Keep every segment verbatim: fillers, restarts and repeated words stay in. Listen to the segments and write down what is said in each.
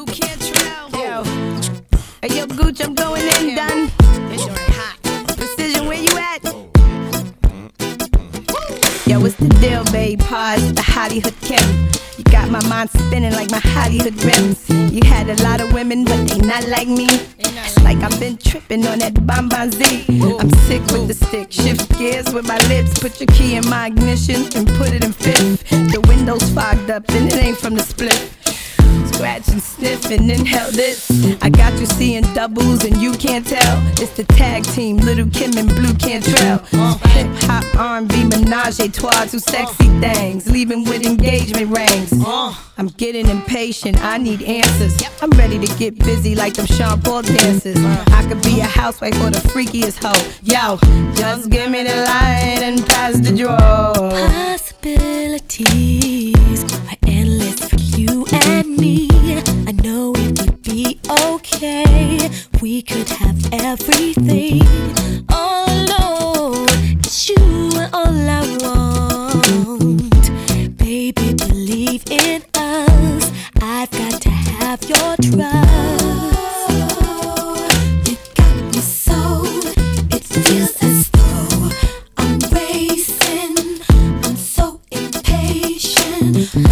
Blue Cantrell. Yo, hey yo, Gooch, I'm going in, done. It's already hot. Precision, where you at? Yo, what's the deal, babe? Pause the Hollywood Kim. You got my mind spinning like my Hollywood rims. You had a lot of women, but they not like me. It's like I've been tripping on that Bonbon Z. I'm sick with the stick, shift gears with my lips. Put your key in my ignition and put it in fifth. The window's fogged up and it ain't from the split. Scratch and sniff and inhale this. I got you seeing doubles and you can't tell. It's the tag team, Little Kim and Blue Cantrell. Hip hop, R and B, menage a trois, two sexy things, leaving with engagement rings. I'm getting impatient, I need answers. I'm ready to get busy like them Sean Paul dancers. I could be a housewife or the freakiest hoe. Yo, just give me the light and pass the draw. Possibilities are endless for you and me. I know it would be okay. We could have everything all alone. It's you and all I want. Baby, believe in us. I've got to have your trust. You got me so, it feels as though I'm racing. I'm so impatient. Oh,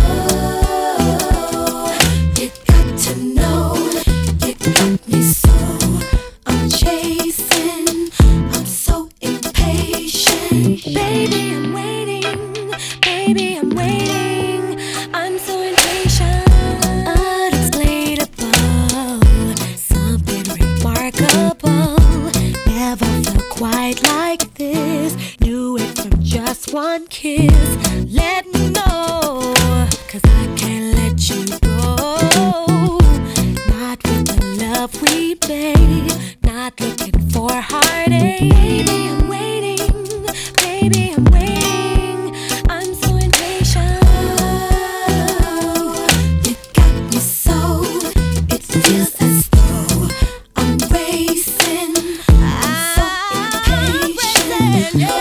you got to know, you got me so, I'm chasing. I'm so impatient. Baby, I'm waiting. Baby, I'm waiting. I'm so impatient. Unexplainable, something remarkable. Never felt quite like this. Knew it from just one kiss. Let me know, cause I can't let you go. Not with the love we made. Not looking for heartache. Baby, I'm waiting. Baby, I'm waiting. I'm so impatient. You got me so, it feels as though I'm racing. I'm so impatient. Oh,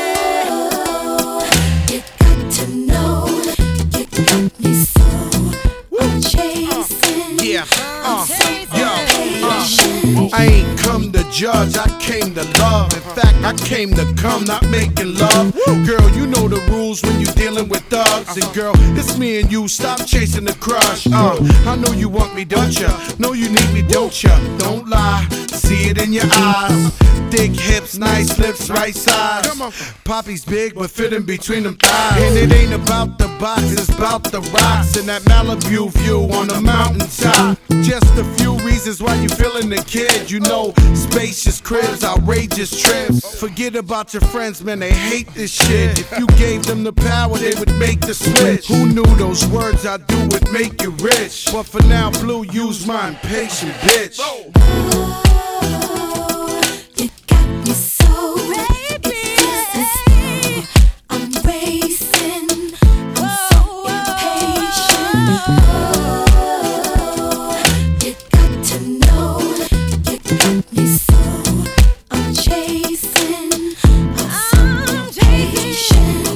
you got to know, you got me so, I'm chasing. Yeah, uh, So yo, impatient. I ain't come to judge, I came to love. In fact, I came to come, not making love. Girl, you know the rules when you dealing with thugs. And girl, it's me and you, stop chasing the crush. Uh, I know you want me, don't ya? Know you need me, don't ya? Don't lie, see it in your eyes. Thick hips, nice lips, right size. Poppy's big, but fit in between them thighs. And it ain't about the box, it's about the rocks. And that Malibu view on the mountaintop. Just a few reasons why you feeling the kid. You know, spacious cribs, outrageous trips. Forget about your friends, man, they hate this shit. If you gave them the power, they would make the switch. Who knew those words I do would make you rich? But for now, Blue, use my impatient bitch. You got me so, it feels as though I'm racing. I'm so impatient. Oh, you got to know, you got me so, I'm chasing. I'm so impatient.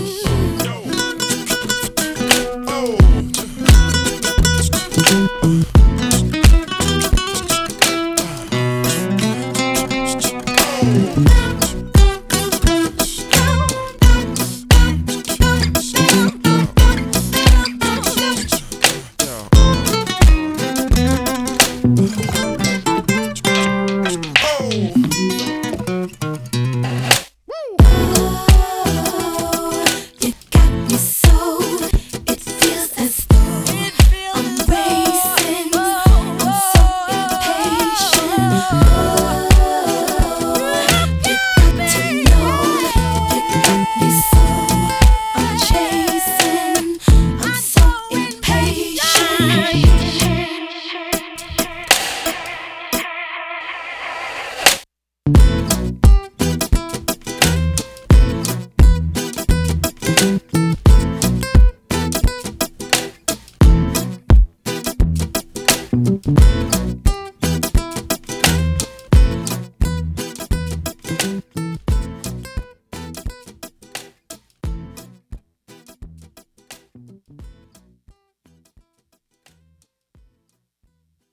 You got me so, it feels as though I'm racing. I'm so impatient. Oh, you got to know, you got me so, I'm chasing. I'm so impatient. Thank you.